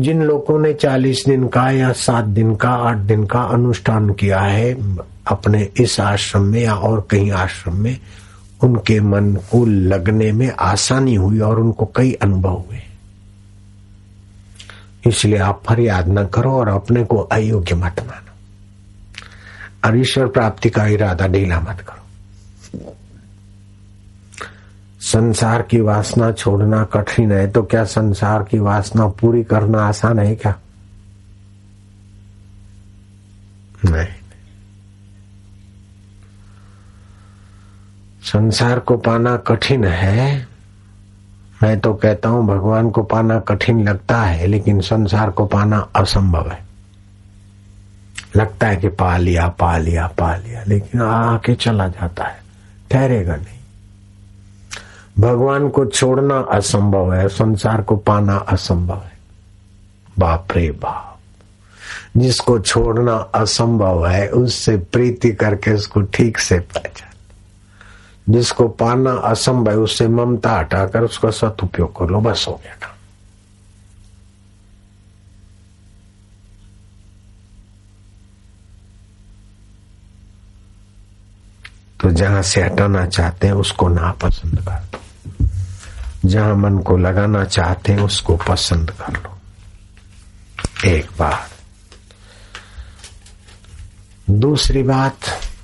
जिन लोगों ने 40 दिन का या 7 दिन का 8 दिन का अनुष्ठान किया है अपने इस आश्रम में या और कहीं आश्रम में, उनके मन को लगने में आसानी हुई और उनको कई अनुभव हुए। इसलिए आप फरियाद न करो और अपने को अयोग्य मत मानो और ईश्वर प्राप्ति का इरादा ढीला मत करो। संसार की वासना छोड़ना कठिन है तो क्या संसार की वासना पूरी करना आसान है क्या? नहीं। संसार को पाना कठिन है। मैं तो कहता हूं भगवान को पाना कठिन लगता है, लेकिन संसार को पाना असंभव है। लगता है कि पा लिया पा लिया पा लिया, लेकिन आके चला जाता है, ठहरेगा नहीं। भगवान को छोड़ना असंभव है, संसार को पाना असंभव है। बाप रे बाप, जिसको छोड़ना असंभव है उससे प्रीति करके उसको ठीक से पहचान। जिसको पाना असंभव है उससे ममता हटाकर उसका सदुपयोग कर लो, बस हो गया काम। तो जहां से हटाना चाहते हैं उसको नापसंद कर दो, जहां मन को लगाना चाहते हैं उसको पसंद कर लो। एक बात। दूसरी बात,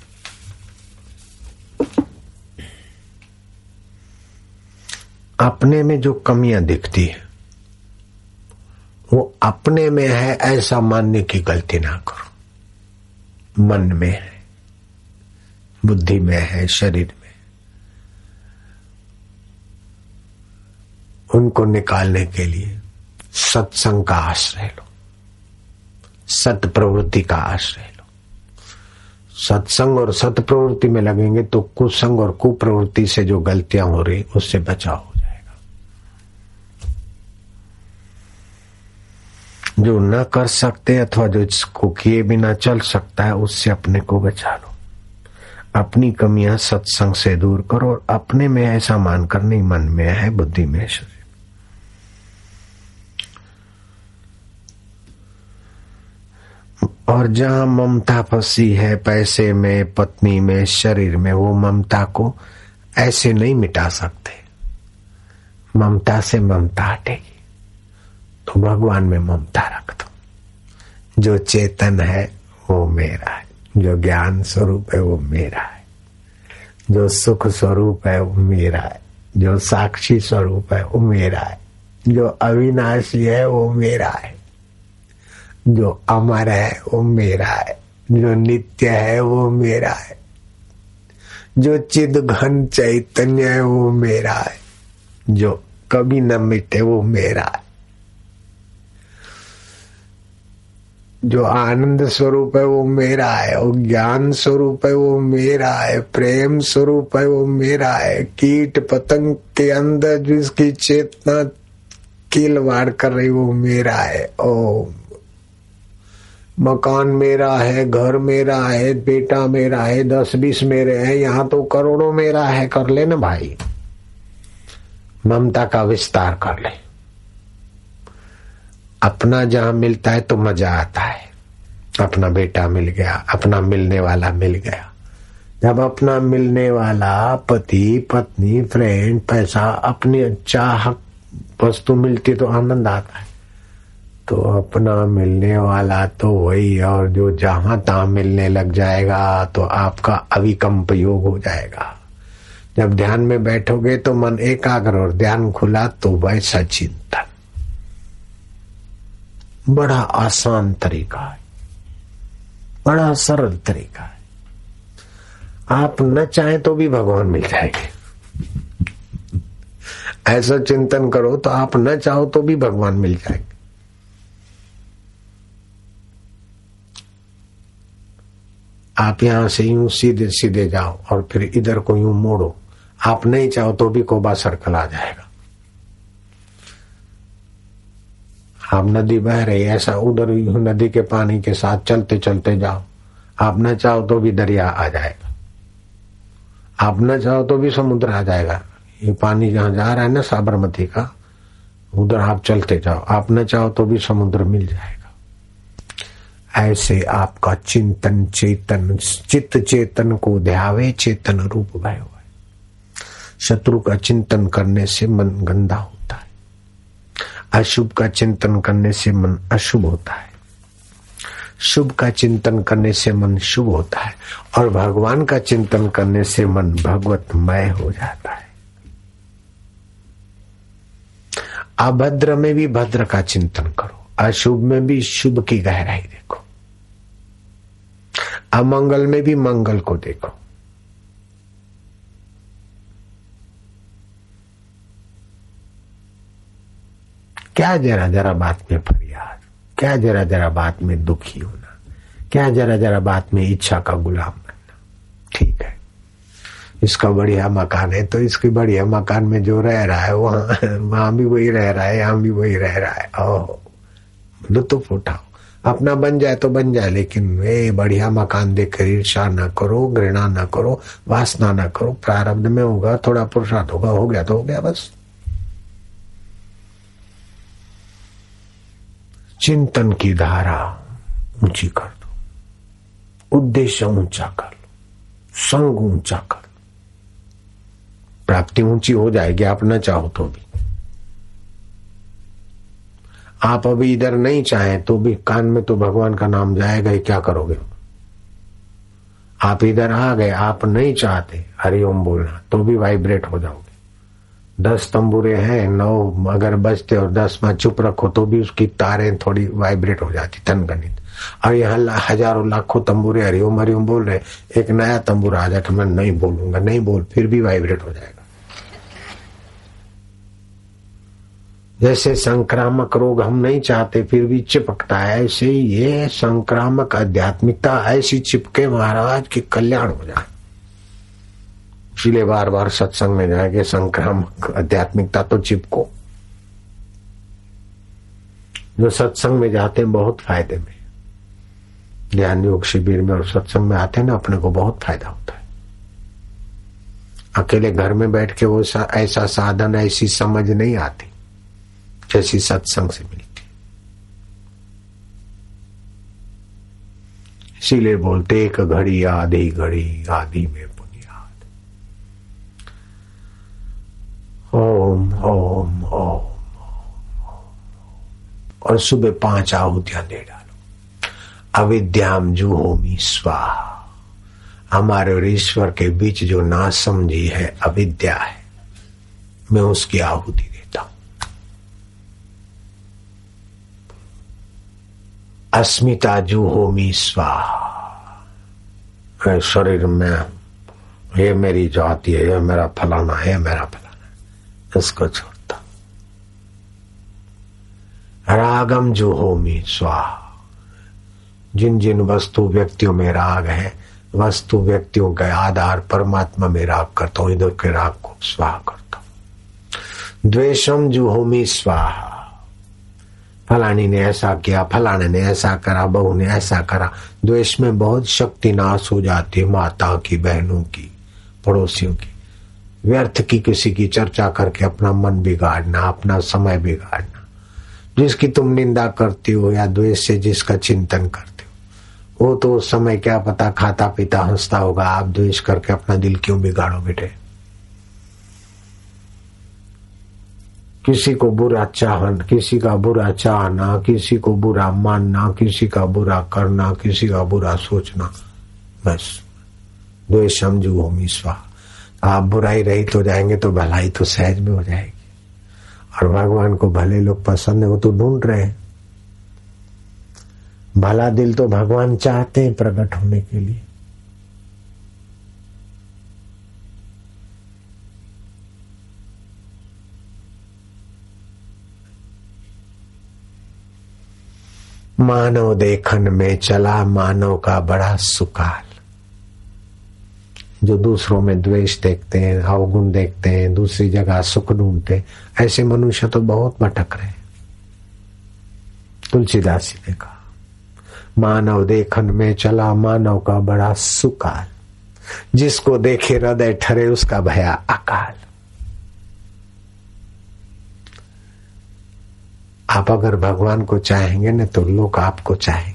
अपने में जो कमियां दिखती है वो अपने में है ऐसा मानने की गलती ना करो। मन में है, बुद्धि में है, शरीर में, उनको निकालने के लिए सत्संग का आश्रय लो, सत प्रवृत्ति का आश्रय लो। सत्संग और सत प्रवृत्ति में लगेंगे तो कुसंग और कुप्रवृत्ति से जो गलतियां हो रही उससे बचाव हो जाएगा। जो न कर सकते अथवा जो इसको किए बिना चल सकता है उससे अपने को बचा लो। अपनी कमियां सत्संग से दूर करो और अपने में ऐसा मानकर नहीं, मन में है, बुद्धि में, शरीर। और जहां ममता फंसी है, पैसे में, पत्नी में, शरीर में, वो ममता को ऐसे नहीं मिटा सकते। ममता से ममता हटेगी तो भगवान में ममता रख दो। जो चेतन है वो मेरा है, जो ज्ञान स्वरूप है वो मेरा है, जो सुख स्वरूप है वो मेरा है, जो साक्षी स्वरूप है वो मेरा है, जो अविनाशी है वो मेरा है, जो अमर है वो मेरा है, जो नित्य है वो मेरा है, जो चिद घन चैतन्य है वो मेरा है, जो कभी न मिटे वो मेरा है, जो आनंद स्वरूप है वो मेरा है, वो ज्ञान स्वरूप है वो मेरा है, प्रेम स्वरूप है वो मेरा है। कीट पतंग के अंदर जिसकी चेतना किलवाड़ कर रही वो मेरा है। ओ मकान मेरा है, घर मेरा है, बेटा मेरा है, 10-20 मेरे हैं, यहाँ तो करोड़ों मेरा है। कर ले ना भाई, ममता का विस्तार कर ले। अपना जहां मिलता है तो मजा आता है। अपना बेटा मिल गया, अपना मिलने वाला मिल गया। जब अपना मिलने वाला पति, पत्नी, फ्रेंड, पैसा, अपनी चाह वस्तु मिलती तो आनंद आता है। तो अपना मिलने वाला तो वही, और जो जहां तहां मिलने लग जाएगा तो आपका अविकम्प योग हो जाएगा। जब ध्यान में बैठोगे तो मन एकाग्र और ध्यान खुला तो वैसा चिंतन। बड़ा आसान तरीका है, बड़ा सरल तरीका है। आप न चाहें तो भी भगवान मिल जाएंगे। ऐसा चिंतन करो तो आप न चाहो तो भी भगवान मिल जाएंगे। आप यहां से यूं सीधे सीधे जाओ और फिर इधर को यूं मोड़ो, आप नहीं चाहो तो भी कोबा सर्कल आ जाएगा। आप नदी बह रही ऐसा उधर नदी के पानी के साथ चलते चलते जाओ, आप न चाहो तो भी दरिया आ जाएगा, आप न चाहो तो भी समुद्र आ जाएगा। ये पानी जहां जा रहा है ना साबरमती का, उधर आप चलते जाओ, आप न चाहो तो भी समुद्र मिल जाएगा। ऐसे आपका चिंतन चेतन, चित्त चेतन को ध्यावे चेतन रूप भय हुआ। शत्रु का चिंतन करने से मन गंदा होता है, अशुभ का चिंतन करने से मन अशुभ होता है, शुभ का चिंतन करने से मन शुभ होता है, और भगवान का चिंतन करने से मन भगवतमय हो जाता है। अभद्र में भी भद्र का चिंतन करो, अशुभ में भी शुभ की गहराई देखो, अमंगल में भी मंगल को देखो। क्या जरा जरा बात में फरियाद, क्या जरा जरा बात में दुखी होना, क्या जरा जरा बात में इच्छा का गुलाम बनना। ठीक है, इसका बढ़िया मकान है तो इसकी बढ़िया मकान में जो रह रहा है वहां भी वही रह रहा है, यहाँ भी वही रह रहा है। ओह, लुत्फ उठाओ, अपना बन जाए तो बन जाए, लेकिन वे बढ़िया मकान देखकर ईर्ष्या न करो, घृणा न करो, वासना न करो। प्रारब्ध में होगा, थोड़ा पुरुषार्थ होगा, हो गया तो हो गया बस। चिंतन की धारा ऊंची कर दो, उद्देश्य ऊंचा कर लो, संग ऊंचा कर लो, प्राप्ति ऊंची हो जाएगी आप न चाहो तो भी। आप अभी इधर नहीं चाहें तो भी कान में तो भगवान का नाम जाएगा ही, क्या करोगे? आप इधर आ गए, आप नहीं चाहते हरिओम बोलना तो भी वाइब्रेट हो जाओगे। 10 तंबूरे हैं, 9 अगर बजते और 10 में चुप रखो तो भी उसकी तारें थोड़ी वाइब्रेट हो जाती तनगनित। और यहाँ हजारों लाखों तंबूरे हरिओम हरिओम बोल रहे, एक नया तंबूरा आ जाए कि मैं नहीं बोलूंगा, नहीं बोल, फिर भी वाइब्रेट हो जाएगा। जैसे संक्रामक रोग हम नहीं चाहते फिर भी चिपकता है, ऐसे ही ये संक्रामक आध्यात्मिकता ऐसी चिपके महाराज की कल्याण हो जाए। इसलिए बार बार सत्संग में जाएंगे, संक्रामक आध्यात्मिकता तो चिपको। जो सत्संग में जाते हैं बहुत फायदे में, ध्यान योग शिविर में और सत्संग में आते हैं ना, अपने को बहुत फायदा होता है। अकेले घर में बैठ के वो ऐसा साधन, ऐसी समझ नहीं आती जैसी सत्संग से मिलती। इसीलिए बोलते एक घड़ी आधी घड़ी, आधी में बुनियाद। ओम ओम ओम। और सुबह 5 आहुतियां दे डालो। अविद्याम जुहोमी स्वाहा। हमारे और ईश्वर के बीच जो नासमझी है, अविद्या है, मैं उसकी आहुति देता हूं। अस्मिता जुहोमी स्वाहा। शरीर में ये मेरी जाति है, ये मेरा फलाना है, मेरा फलाना, इसको छोड़ता। रागम जुहोमी स्वाहा। जिन जिन वस्तु व्यक्तियों में राग है, वस्तु व्यक्तियों के आधार परमात्मा में राग करता हूं, इधर के राग को स्वाहा करता हूं। द्वेषम जुहोमी स्वाहा। फलानी ने ऐसा किया, फलाने ने ऐसा करा, बहू ने ऐसा करा। द्वेष में बहुत शक्ति नाश हो जाती है, माता की, बहनों की, पड़ोसियों की। व्यर्थ की किसी की चर्चा करके अपना मन बिगाड़ना, अपना समय बिगाड़ना। जिसकी तुम निंदा करती हो या द्वेष से जिसका चिंतन करते हो, वो तो उस समय क्या पता खाता पीता हंसता होगा। आप द्वेष करके अपना दिल क्यों बिगाड़ो बेटे? किसी को बुरा चाहना, किसी का बुरा चाहना, किसी को बुरा मानना, किसी का बुरा करना, किसी का बुरा सोचना, बस द्वेषम जुहोमी स्वाहा। आप बुराई रहित हो जाएंगे तो भलाई तो सहज में हो जाएगी। और भगवान को भले लोग पसंद है, वो तो ढूंढ रहे हैं। भला दिल तो भगवान चाहते हैं प्रकट होने के लिए। मानव देखन में चला मानव का बड़ा सुकाल। जो दूसरों में द्वेष देखते हैं, अवगुण देखते हैं, दूसरी जगह सुख ढूंढते हैं, ऐसे मनुष्य तो बहुत भटक रहे हैं। तुलसीदास जी ने कहा, मानव देखन में चला मानव का बड़ा सुकाल। जिसको देखे हृदय ठरे उसका भया अकाल। आप अगर भगवान को चाहेंगे न तो लोग आपको चाहेंगे।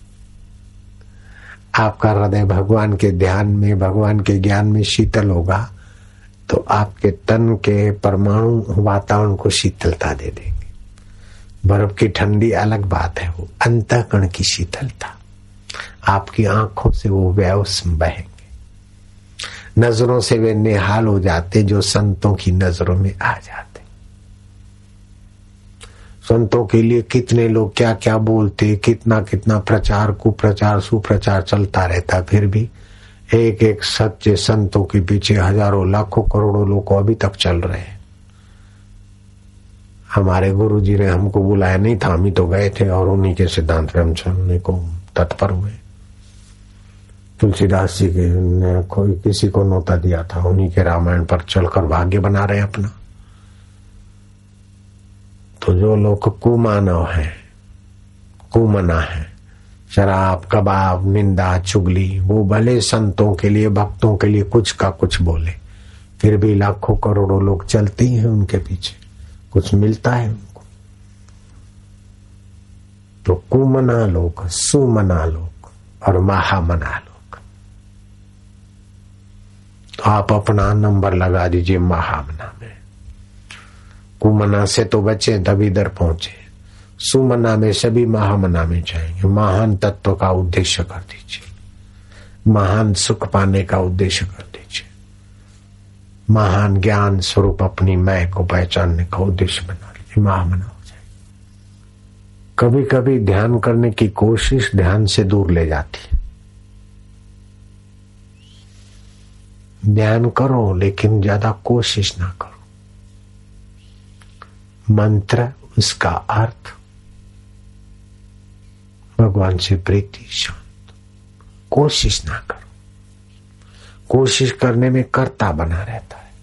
आपका हृदय भगवान के ध्यान में, भगवान के ज्ञान में शीतल होगा तो आपके तन के परमाणु वातावरण को शीतलता दे देंगे। बर्फ की ठंडी अलग बात है, वो अंतःकरण की शीतलता। आपकी आंखों से वो वैव्स बहेंगे, नजरों से वे निहाल हो जाते जो संतों की नजरों में आ जाते। संतों के लिए कितने लोग क्या क्या बोलते, कितना कितना प्रचार कुप्रचार सुप्रचार चलता रहता, फिर भी एक एक सच्चे संतों के पीछे हजारों लाखों करोड़ों लोग अभी तक चल रहे हैं। हमारे गुरुजी ने हमको बुलाया नहीं था, हम ही तो गए थे और उन्हीं के सिद्धांत पे हम चलने को तत्पर हुए। तुलसीदास जी के ने कोई किसी को नोता दिया था, उन्हीं के रामायण पर चलकर भाग्य बना रहे अपना। तो जो लोग कुमानव है, कुमना है, शराब कबाब निंदा चुगली, वो भले संतों के लिए भक्तों के लिए कुछ का कुछ बोले, फिर भी लाखों करोड़ों लोग चलते ही हैं उनके पीछे, कुछ मिलता है उनको। तो कुमना लोग, सुमना लोग और महामना लोग, तो आप अपना नंबर लगा दीजिए महामना में। कुमना से तो बचे तभी इधर पहुंचे, सुमना में सभी महामना में जाएंगे। महान तत्व का उद्देश्य कर दीजिए, महान सुख पाने का उद्देश्य कर दीजिए, महान ज्ञान स्वरूप अपनी मैं को पहचानने का उद्देश्य बना लीजिए, महामना हो जाए। कभी कभी ध्यान करने की कोशिश ध्यान से दूर ले जाती है। ध्यान करो लेकिन ज्यादा कोशिश ना करो। मंत्र, उसका अर्थ, भगवान से प्रीति, शांत। कोशिश ना करो, कोशिश करने में कर्ता बना रहता है।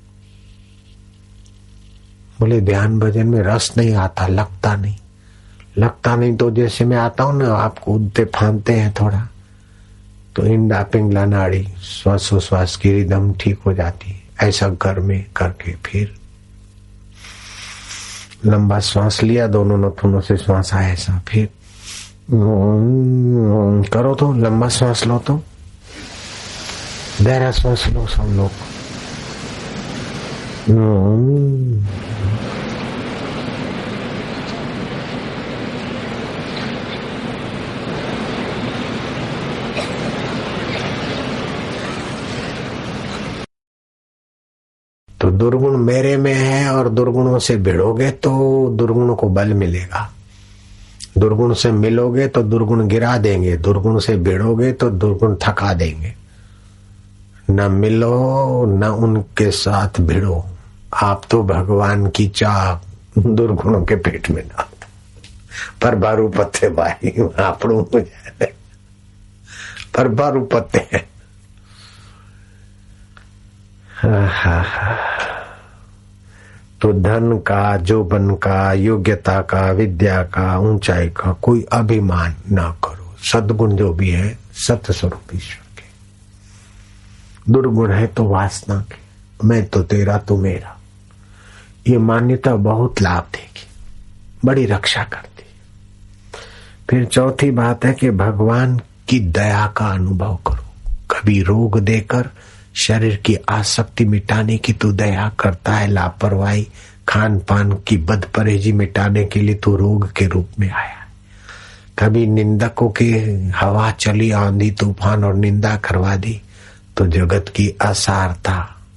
बोले ध्यान भजन में रस नहीं आता, लगता नहीं। लगता नहीं तो जैसे मैं आता हूं ना, आपको उदते फांदते हैं थोड़ा, तो इंडा पिंगला नाड़ी श्वासोश्वास की रिदम ठीक हो जाती है। ऐसा घर में करके फिर लंबा श्वास लिया, दोनों नथुनों से श्वास आया, ऐसा फिर करो तो लंबा श्वास लो, तो गहरा श्वास लो सब लोग। तो दुर्गुण मेरे में है और दुर्गुणों से भिड़ोगे तो दुर्गुण को बल मिलेगा। दुर्गुण से मिलोगे तो दुर्गुण गिरा देंगे, दुर्गुण से भिड़ोगे तो दुर्गुण थका देंगे। न मिलो न उनके साथ भिड़ो। आप तो भगवान की चाह दुर्गुणों के पेट में डाल पर बारू पत्ते भाई आपड़ू पर बारू पत्ते। तो धन का, जोबन का, योग्यता का, विद्या का, ऊंचाई का कोई अभिमान ना करो। सद्गुण जो भी है सत्य स्वरूप ईश्वर के। दुर्गुण है तो वासना के, मैं तो तेरा तू मेरा, ये मान्यता बहुत लाभ देगी, बड़ी रक्षा करती है। फिर चौथी बात है कि भगवान की दया का अनुभव करो। कभी रोग देकर शरीर की आसक्ति मिटाने की तू दया करता है, लापरवाही खान पान की बदपरहेजी मिटाने के लिए तू रोग के रूप में आया है। कभी निंदकों की हवा चली, आंधी तूफान और निंदा करवा दी तो जगत की असारता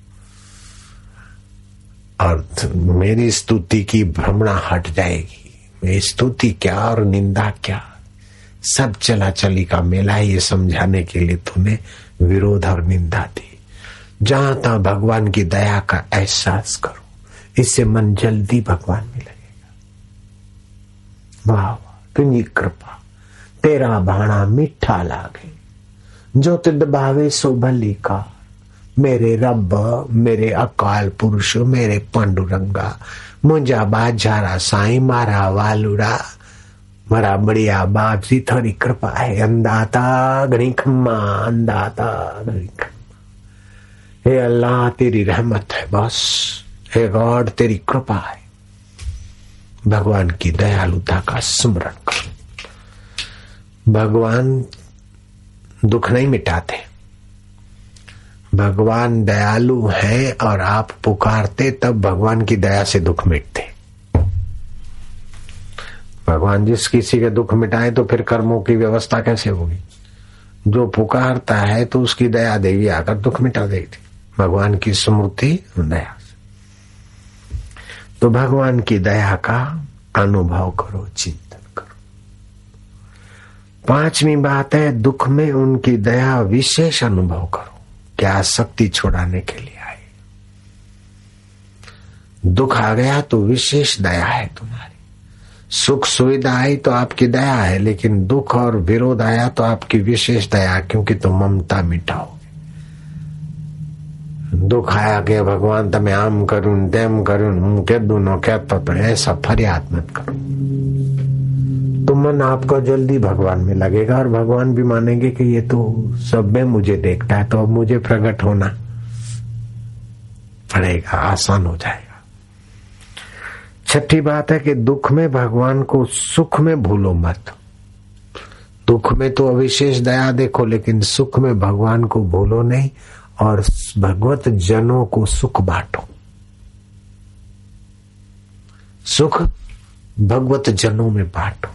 और मेरी स्तुति की भ्रमणा हट जाएगी। मेरी स्तुति क्या और निंदा क्या, सब चला चली का मेला है। ये समझाने के लिए तूने विरोध और निंदा दी। जहां तहां भगवान की दया का एहसास करो, इससे मन जल्दी भगवान में लगेगा। वाह वाह तुझी कृपा, तेरा भाणा मीठा लागे, जो तिद भावे सो भली का। मेरे रब, मेरे अकाल पुरुष, मेरे पांडुरंगा, मुंजा बाजारा साईं मारा वालुड़ा, मारा बढ़िया बाप जी थोड़ी कृपा है। अंदाता घणी खम्मा, अंदाता घणी खम्मा। हे अल्लाह तेरी रहमत है बस, हे गॉड तेरी कृपा है। भगवान की दयालुता का स्मरण करो। भगवान दुख नहीं मिटाते। भगवान दयालु है और आप पुकारते तब भगवान की दया से दुख मिटते। भगवान जिस किसी के दुख मिटाए तो फिर कर्मों की व्यवस्था कैसे होगी? जो पुकारता है तो उसकी दया देवी आकर दुख मिटा देगी। भगवान की स्मृति दया से। तो भगवान की दया का अनुभव करो, चिंतन करो। पांचवी बात है, दुख में उनकी दया विशेष अनुभव करो। क्या शक्ति छुड़ाने के लिए आए। दुख आ गया तो विशेष दया है तुम्हारी। सुख सुविधा आई तो आपकी दया है, लेकिन दुख और विरोध आया तो आपकी विशेष दया, क्योंकि तुम ममता मिटाओगे। दुख आया कि भगवान तमे आम करूं तेम करूं हूं कह दूं नो कहता तो ऐसा फरियाद मत करो। तो मन आपको जल्दी भगवान में लगेगा और भगवान भी मानेंगे कि ये तो सब में मुझे देखता है, तो अब मुझे प्रकट होना पड़ेगा, आसान हो जाएगा। छठी बात है कि दुख में भगवान को सुख में भूलो मत। दुख में तो अविशेष दया देखो, लेकिन सुख में भगवान को भूलो नहीं और भगवत जनों को सुख बांटो। सुख भगवत जनों में बांटो।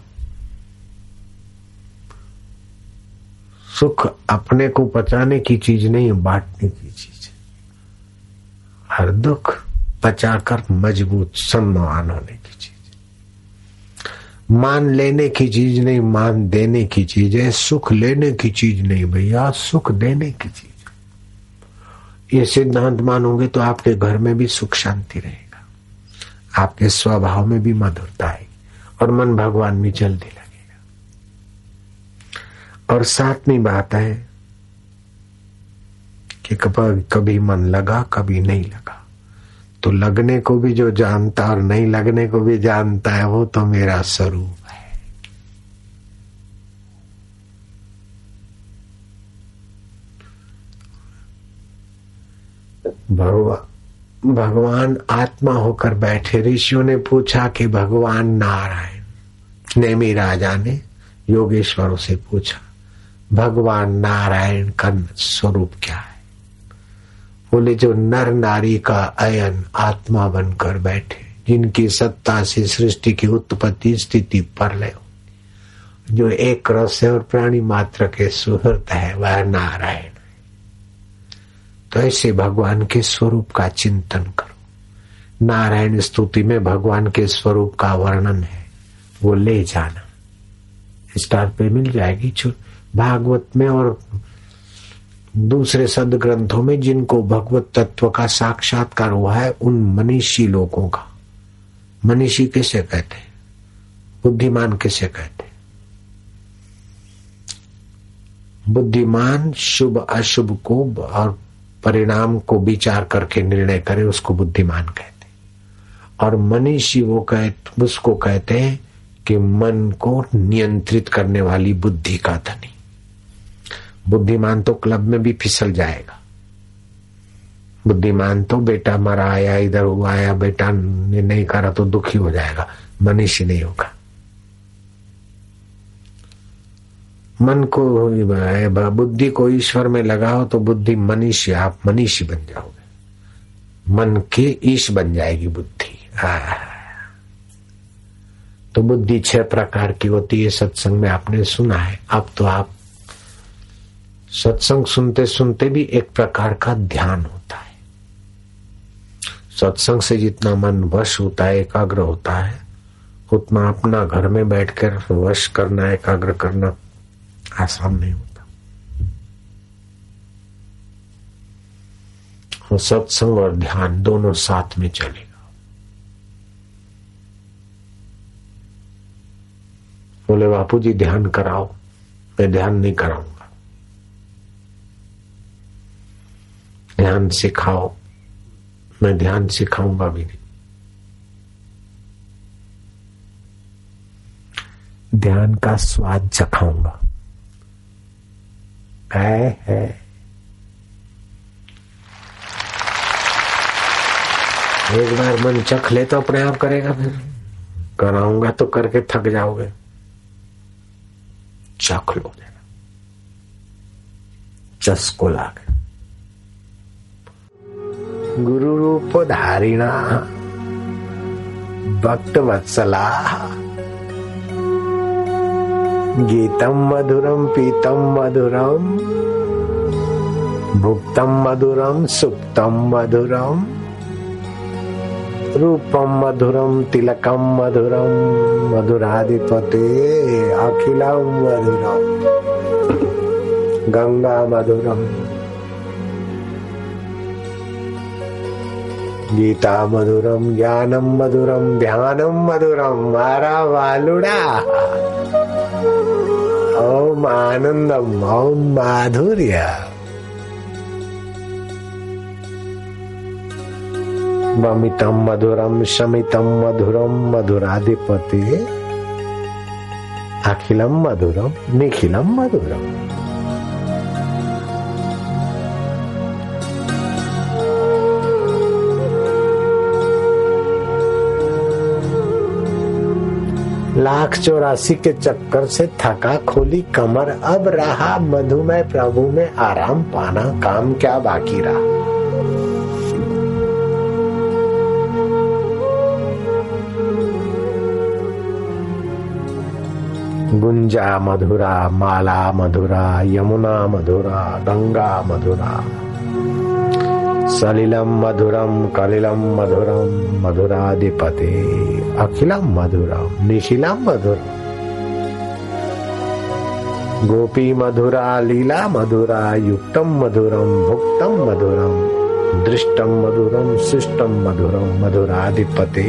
सुख अपने को पचाने की चीज नहीं, बांटने की चीज है। हर दुख पचाकर मजबूत सम्मान होने की चीज। मान लेने की चीज नहीं, मान देने की चीज है। सुख लेने की चीज नहीं भैया, सुख देने की चीज। ये सिद्धांत मानोगे तो आपके घर में भी सुख शांति रहेगा, आपके स्वभाव में भी मधुरता आएगी और मन भगवान में जल्दी लगेगा। और सातवीं बात है कि कभी मन लगा कभी नहीं लगा, तो लगने को भी जो जानता और नहीं लगने को भी जानता है, वो तो मेरा स्वरूप है। भगवान आत्मा होकर बैठे। ऋषियों ने पूछा कि भगवान नारायण, नेमी राजा ने योगेश्वरों से पूछा भगवान नारायण का स्वरूप क्या है? बोले जो नर नारी का अयन आत्मा बनकर बैठे, जिनकी सत्ता से सृष्टि की उत्पत्ति स्थिति प्रलय, जो एक रस है और प्राणी मात्र के सुहृत है, वह नारायण है। तो ऐसे भगवान के स्वरूप का चिंतन करो। नारायण स्तुति में भगवान के स्वरूप का वर्णन है, वो ले जाना। स्टार पे मिल जाएगी भागवत में और दूसरे सदग्रंथों में, जिनको भगवत तत्व का साक्षात्कार हुआ है, उन मनीषी लोगों का। मनीषी किसे कहते हैं? बुद्धिमान किसे कहते हैं? बुद्धिमान शुभ अशुभ को और परिणाम को विचार करके निर्णय करे, उसको बुद्धिमान कहते हैं। और मनीषी उसको कहते हैं कि मन को नियंत्रित करने वाली बुद्धि का धनी। बुद्धिमान तो क्लब में भी फिसल जाएगा। बुद्धिमान तो बेटा मरा आया, इधर हुआ आया, बेटा ने नहीं करा तो दुखी हो जाएगा, मनीषी नहीं होगा। मन को बुद्धि को ईश्वर में लगाओ तो बुद्धि मनीषी, आप मनीषी बन जाओगे। मन के ईश बन जाएगी बुद्धि। तो बुद्धि 6 प्रकार की होती है, सत्संग में आपने सुना है। अब तो आप सत्संग सुनते सुनते भी एक प्रकार का ध्यान होता है। सत्संग से जितना मन वश होता है, एकाग्र होता है, उतना अपना घर में बैठकर वश करना, एकाग्र करना आसान नहीं होता। और सत्संग और ध्यान दोनों साथ में चलेगा। बोले बापू जी ध्यान कराओ, मैं ध्यान नहीं कराऊंगा। ध्यान सिखाओ, मैं ध्यान सिखाऊंगा भी नहीं। ध्यान का स्वाद चखाऊंगा। है एक बार मन चख ले तो अपने आप करेगा। फिर कराऊंगा तो करके थक जाओगे, चख लो जरा, चस्को लागे। गुरु रूप धारिणा भक्त वत्सला गीतम मधुरम पीतम मधुरम भुक्तम मधुरम सुप्तम मधुरम रूपम मधुरम तिलकम मधुरम मधुराधिपते अखिलम मधुरम गंगा मधुरम गीता मधुरम ज्ञानम मधुरम ध्यानम मधुरम। मारा वालुड़ा ओम आनंदम ओम माधुर्य। वमितम मधुरम शमितम मधुरम मधुराधिपति अखिलम मधुरम निखिलम मधुरम। लाख 84 के चक्कर से थका खोली कमर, अब रहा मधुमय प्रभु में आराम पाना, काम क्या बाकी रहा। गुंजा मधुरा माला मधुरा यमुना मधुरा गंगा मधुरा सलिलम मधुरम कलिलम मधुरम मधुराधिपते अखिलम मधुरम निखिलम मधुरम। गोपी मधुरा लीला मधुरा युक्तम मधुरम भुक्तम मधुरम दृष्टम मधुरम शिष्टम मधुरम मधुराधिपते।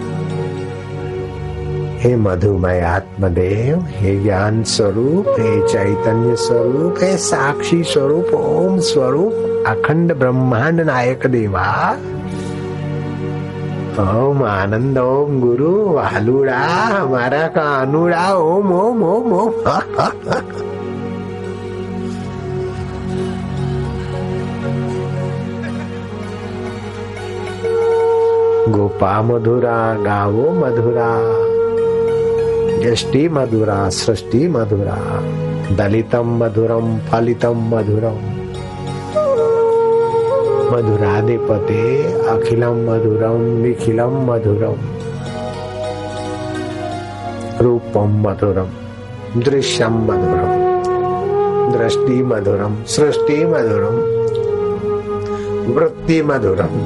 हे मधुमय आत्मदेव, हे ज्ञान स्वरूप, हे चैतन्य स्वरूप, हे साक्षी स्वरूप, ओम स्वरूप अखंड ब्रह्मांड नायक देवा, ओम आनंद, ओम गुरु वालुड़ा हमारा कानूड़ा, ओम ओम ओम ओम। गोपा मधुरा गावो मधुरा यष्टि मधुरा सृष्टि मधुरा दलितम मधुरम फलितम मधुरम मधुराधिपते अखिलम मधुरम निखिलम मधुरम रूपम मधुरम दृश्यम मधुरम दृष्टि मधुरम सृष्टि मधुरम वृत्ति मधुरम।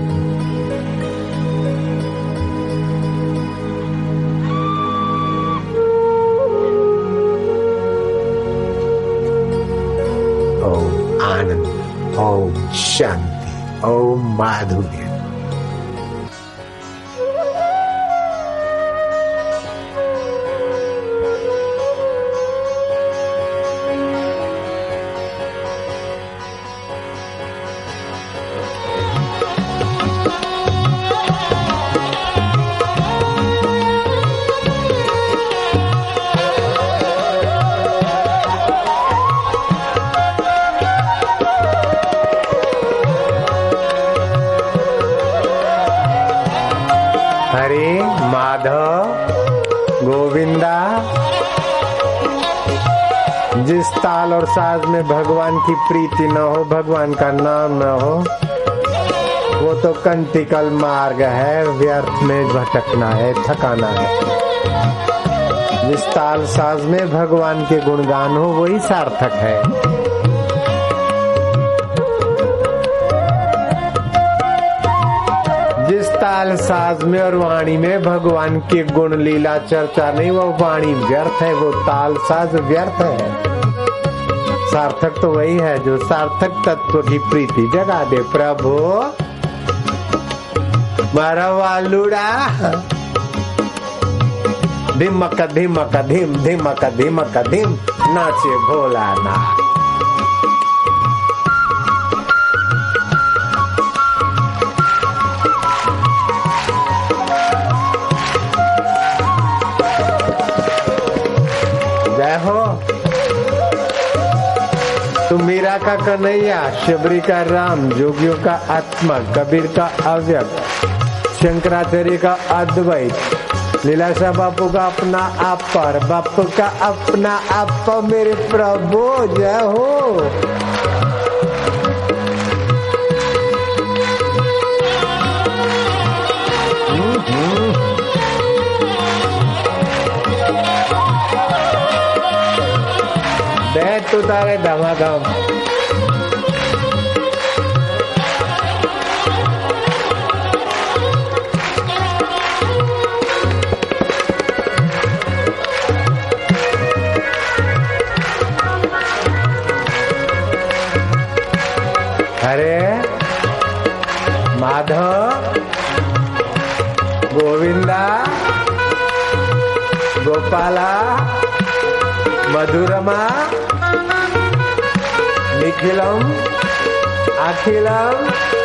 ओम शांति, ओम माधुर्य। हरे माधव गोविंदा। जिस ताल और साज में भगवान की प्रीति न हो, भगवान का नाम न हो, वो तो कंटिकल मार्ग है, व्यर्थ में भटकना है, थकाना है। जिस ताल साज में भगवान के गुणगान हो वही सार्थक है। जिस ताल साज में और वाणी में भगवान की गुण लीला चर्चा नहीं, वो वाणी व्यर्थ है, वो ताल साज व्यर्थ है। सार्थक तो वही है जो सार्थक तत्व की प्रीति जगा दे। प्रभु मारा वालुड़ा धिमक धिमक धिम धिमक धिमक धिम नाचे भोला ना। जय हो। तू मीरा का कन्हैया, शबरी का राम, जोगियों का आत्मा, कबीर का अव्यक्त, शंकराचार्य का अद्वैत, लीलाशाह बापू का अपना आप पर बापू का अपना आप मेरे प्रभु जय हो। बैठ तू तारे धमाधम। हरे माधव गोविंदा गोपाला मधुरमा निखिलम अखिलम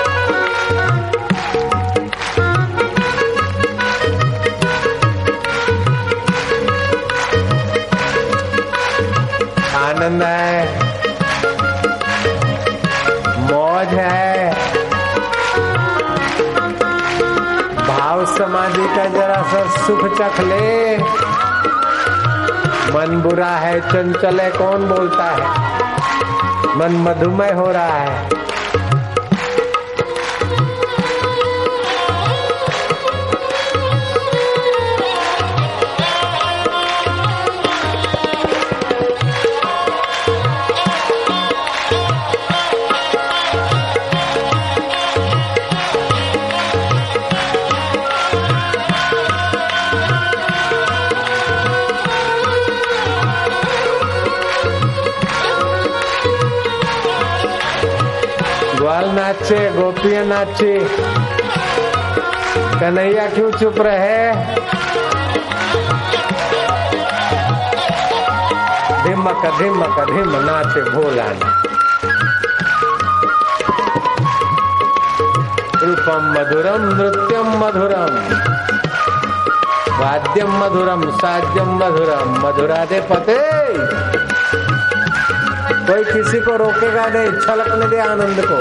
आनंद है, मौज है, भाव समाधि का जरा सा सुख चख ले। मन बुरा है, चंचल है, कौन बोलता है? मन मधुमेह हो रहा है। ग्वाल नाचे, गोपियां नाची, कन्हैया क्यों चुप रहे? धिमक धिमक धिम नाचे भोला ना। रूपम मधुरम नृत्यम मधुरम वाद्यम मधुरम साध्यम मधुरम मधुराधे पते। कोई किसी को रोकेगा नहीं, छलकने दे आनंद को।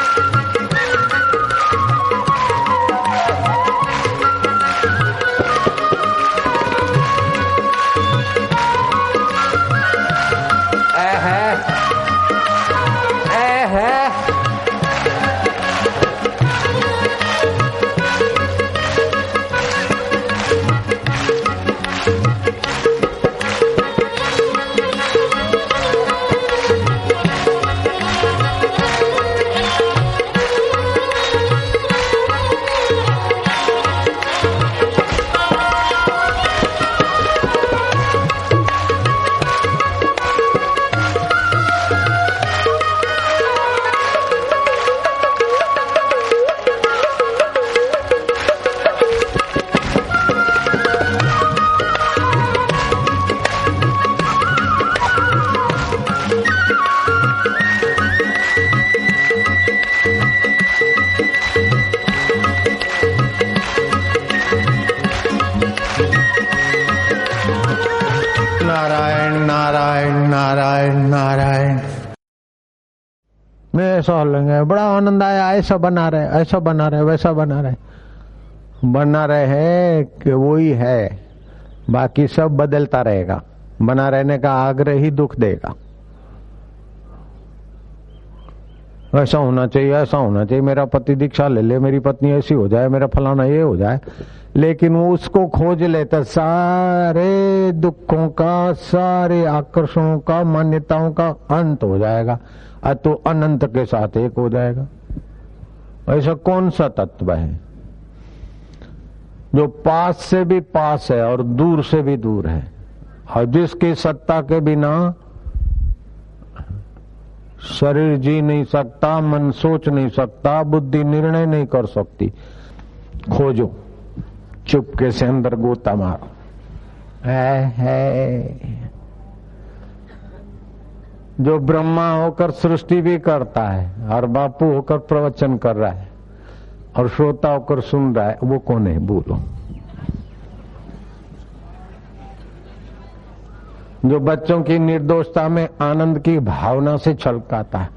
नारायण नारायण नारायण नारायण। मैं ऐसा लेंगे, बड़ा आनंद आया, ऐसा बना रहे, ऐसा बना रहे, वैसा बना रहे। बना रहे हैं कि वही है, बाकी सब बदलता रहेगा। बना रहने का आग्रह ही दुख देगा। ऐसा होना चाहिए, ऐसा होना चाहिए, मेरा पति दीक्षा ले ले, मेरी पत्नी ऐसी हो जाए, मेरा फलाना ये हो जाए। लेकिन वो उसको खोज लेता, सारे दुखों का, सारे आकर्षणों का, मान्यताओं का अंत हो जाएगा, तो अनंत के साथ एक हो जाएगा। ऐसा कौन सा तत्व है जो पास से भी पास है और दूर से भी दूर है, और जिसकी सत्ता के बिना शरीर जी नहीं सकता, मन सोच नहीं सकता, बुद्धि निर्णय नहीं कर सकती? खोजो, चुपके से अंदर गोता मारो। है जो ब्रह्मा होकर सृष्टि भी करता है और बापू होकर प्रवचन कर रहा है और श्रोता होकर सुन रहा है, वो कौन है? बोलो। जो बच्चों की निर्दोषता में आनंद की भावना से छलकाता है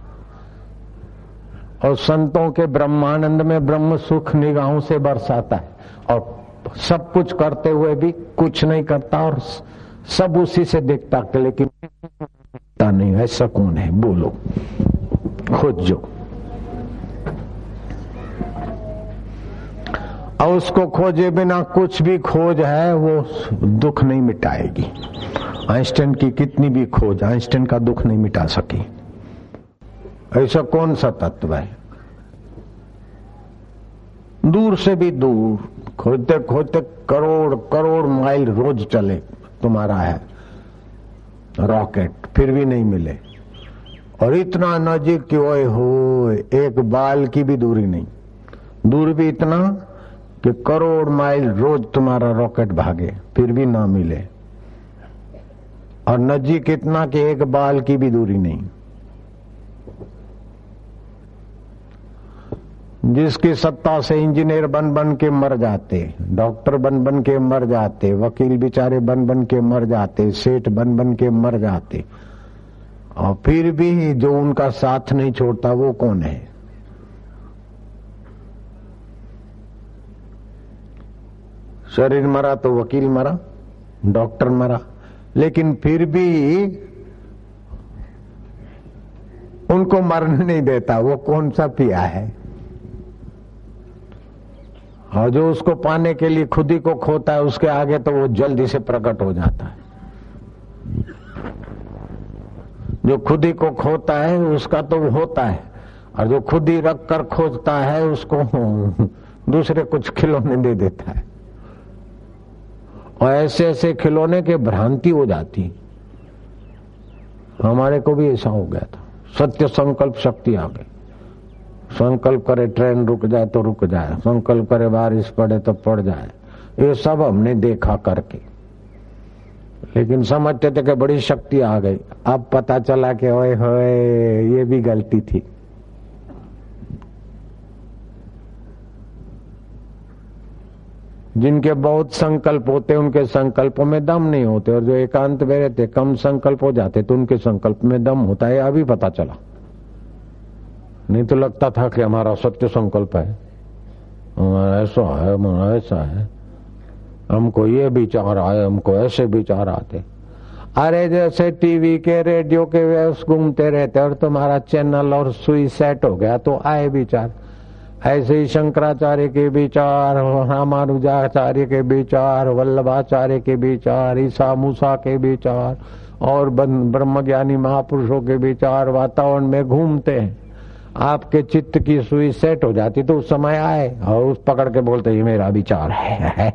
और संतों के ब्रह्मानंद में ब्रह्म सुख निगाहों से बरसाता है और सब कुछ करते हुए भी कुछ नहीं करता और सब उसी से देखता कि लेकिन नहीं। ऐसा कौन है? बोलो, खोजो। और उसको खोजे बिना कुछ भी खोज है वो दुख नहीं मिटाएगी। आइंस्टाइन की कितनी भी खोज आइंस्टाइन का दुख नहीं मिटा सकी। ऐसा कौन सा तत्व है? दूर से भी दूर खोजते खोजते करोड़ करोड़ माइल रोज चले तुम्हारा है रॉकेट, फिर भी नहीं मिले। और इतना नजीक कि ओए हो एक बाल की भी दूरी नहीं। दूर भी इतना कि करोड़ माइल रोज तुम्हारा रॉकेट भागे, फिर भी ना मिले। और नजीक इतना कि एक बाल की भी दूरी नहीं। जिसकी सत्ता से इंजीनियर बन बन के मर जाते, डॉक्टर बन बन के मर जाते, वकील बेचारे बन बन के मर जाते, सेठ बन बन के मर जाते, और फिर भी जो उनका साथ नहीं छोड़ता वो कौन है? शरीर मरा तो वकील मरा, डॉक्टर मरा, लेकिन फिर भी उनको मरने नहीं देता। वो कौन सा पिया है? और जो उसको पाने के लिए खुद ही को खोता है, उसके आगे तो वो जल्दी से प्रकट हो जाता है। जो खुद ही को खोता है उसका तो होता है, और जो खुद ही रख कर खोजता है उसको दूसरे कुछ खिलौने दे देता है। और ऐसे ऐसे खिलौने के भ्रांति हो जाती। हमारे को भी ऐसा हो गया था। सत्य संकल्प शक्ति आ गई। संकल्प करे ट्रेन रुक जाए तो रुक जाए, संकल्प करे बारिश पड़े तो पड़ जाए। ये सब हमने देखा करके, लेकिन समझते थे कि बड़ी शक्ति आ गई। अब पता चला कि ओए होए ये भी गलती थी। जिनके बहुत संकल्प होते उनके संकल्पों में दम नहीं होते, और जो एकांत में रहते कम संकल्प हो जाते तो उनके संकल्प में दम होता है। अभी पता चला, नहीं तो लगता था कि हमारा सत्य संकल्प है, हमारा ऐसा है, हमारा ऐसा है, हमको ये विचार आए, हमको ऐसे विचार आते। अरे जैसे टीवी के रेडियो के वेव्स घूमते रहते और तुम्हारा चैनल और सुई सेट हो गया तो आए विचार। ऐसे ही शंकराचार्य के विचार, रामानुजाचार्य के विचार, वल्लभाचार्य के विचार, ईसा मूसा के विचार और ब्रह्मज्ञानी महापुरुषों के विचार वातावरण में घूमते हैं। आपके चित्त की सुई सेट हो जाती तो उस समय आए और उस पकड़ के बोलते ये मेरा विचार है।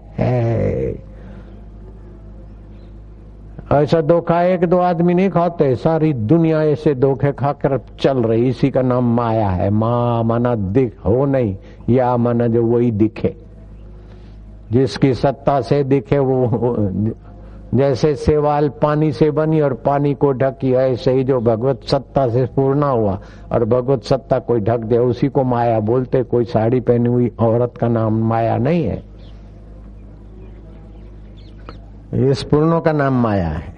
ऐसा धोखा एक दो आदमी नहीं खाते, सारी दुनिया ऐसे धोखे खाकर चल रही। इसी का नाम माया है। माँ माना दिख हो नहीं, या माना जो वही दिखे, जिसकी सत्ता से दिखे वो। जैसे सेवाल पानी से बनी और पानी को ढकी, ऐसे ही जो भगवत सत्ता से पूर्ण हुआ और भगवत सत्ता कोई ढक दे उसी को माया बोलते। कोई साड़ी पहनी हुई औरत का नाम माया नहीं है, इस पूर्णों का नाम माया है।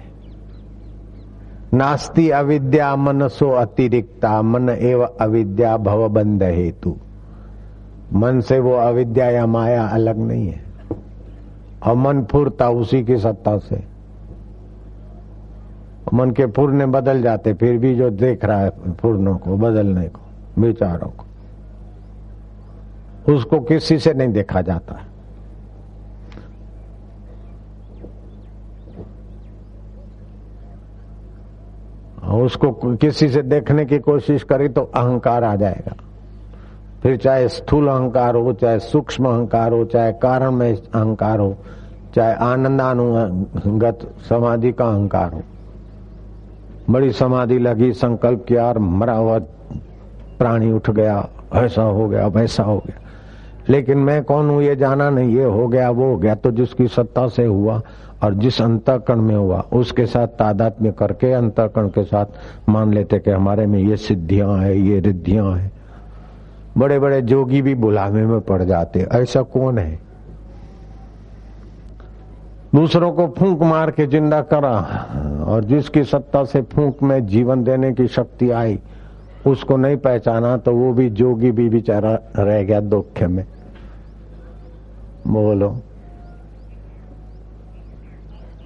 नास्ति अविद्या मनसो अतिरिक्ता, मन एव अविद्या भवबंध हेतु। मन से वो अविद्या या माया अलग नहीं है, और मन फूरता उसी की सत्ता से। मन के फूरने बदल जाते, फिर भी जो देख रहा है फूरनों को, बदलने को, विचारों को, उसको किसी से नहीं देखा जाता है। उसको किसी से देखने की कोशिश करी तो अहंकार आ जाएगा। फिर चाहे स्थूल अहंकार हो, चाहे सूक्ष्म अहंकार हो, चाहे कारण में अहंकार हो, चाहे आनंदानुगत समाधि का अहंकार हो। बड़ी समाधि लगी, संकल्प किया और मरा हुआ प्राणी उठ गया, ऐसा हो गया, वैसा हो गया, लेकिन मैं कौन हूं ये जाना नहीं। ये हो गया, वो हो गया, तो जिसकी सत्ता से हुआ और जिस अंतःकरण में हुआ उसके साथ तादात्म्य करके अंतःकरण के साथ मान लेते कि हमारे में ये सिद्धियां हैं, ये रिद्धियां हैं। बड़े बड़े जोगी भी बुलावे में पड़ जाते। ऐसा कौन है? दूसरों को फूंक मार के जिंदा करा, और जिसकी सत्ता से फूंक में जीवन देने की शक्ति आई उसको नहीं पहचाना तो वो भी जोगी भी बेचारा रह गया दुख में। बोलो,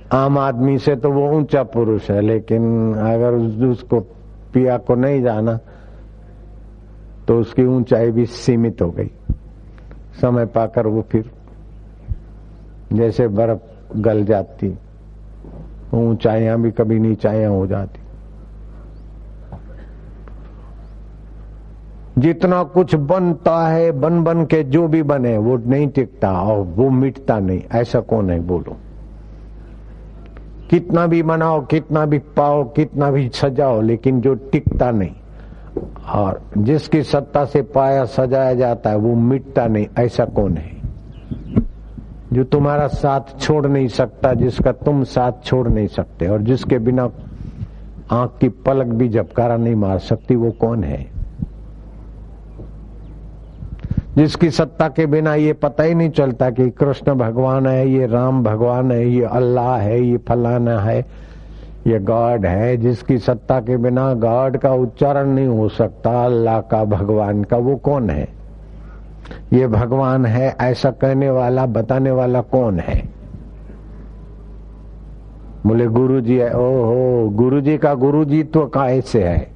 आम आदमी से तो वो ऊंचा पुरुष है, लेकिन अगर उसको पिया को नहीं जाना तो उसकी ऊंचाई भी सीमित हो गई। समय पाकर वो फिर जैसे बर्फ गल जाती, ऊंचाइयां भी कभी नीचाइयां हो जाती। जितना कुछ बनता है, बन बन के जो भी बने वो नहीं टिकता और वो मिटता नहीं। ऐसा कौन है बोलो? कितना भी बनाओ, कितना भी पाओ, कितना भी सजाओ, लेकिन जो टिकता नहीं, और जिसकी सत्ता से पाया सजाया जाता है वो मिटता नहीं। ऐसा कौन है? जो तुम्हारा साथ छोड़ नहीं सकता, जिसका तुम साथ छोड़ नहीं सकते, और जिसके बिना आंख की पलक भी झपकारा नहीं मार सकती, वो कौन है? जिसकी सत्ता के बिना ये पता ही नहीं चलता कि कृष्ण भगवान है, ये राम भगवान है, ये अल्लाह है, ये फलाना है, ये गॉड है। जिसकी सत्ता के बिना गॉड का उच्चारण नहीं हो सकता, अल्लाह का, भगवान का, वो कौन है? ये भगवान है ऐसा कहने वाला, बताने वाला कौन है? बोले गुरु जी है। ओहो, गुरु जी का गुरु जी तो कैसे है?